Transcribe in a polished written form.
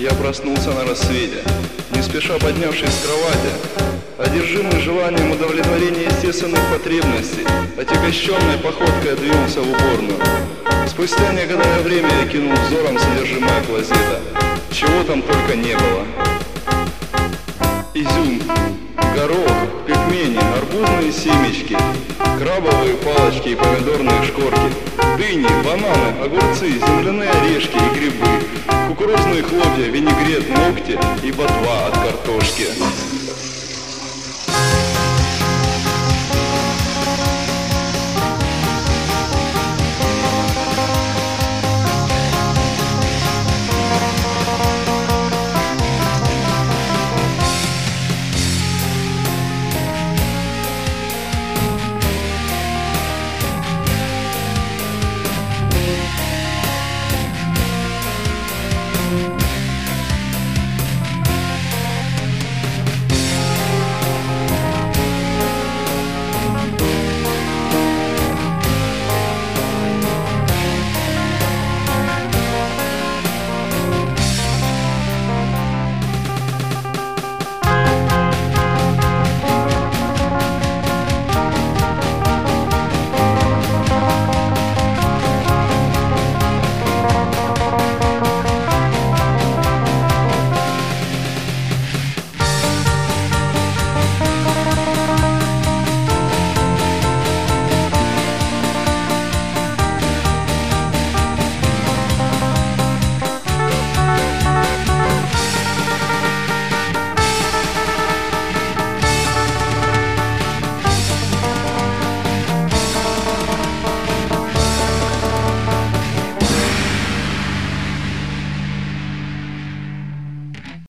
Я проснулся на рассвете, не спеша поднявшись с кровати, одержимый желанием удовлетворения естественных потребностей, отягощенной походкой двинулся в уборную. Спустя некоторое время я кинул взором содержимое клозета. Чего там только не было. Изюм, горох, пекмени, арбузные семечки, крабовые палочки и помидорные шкорки, дыни, бананы, огурцы, земляные орешки и грибы, кукурузные хлопья, винегрет, ногти и ботва от картошки.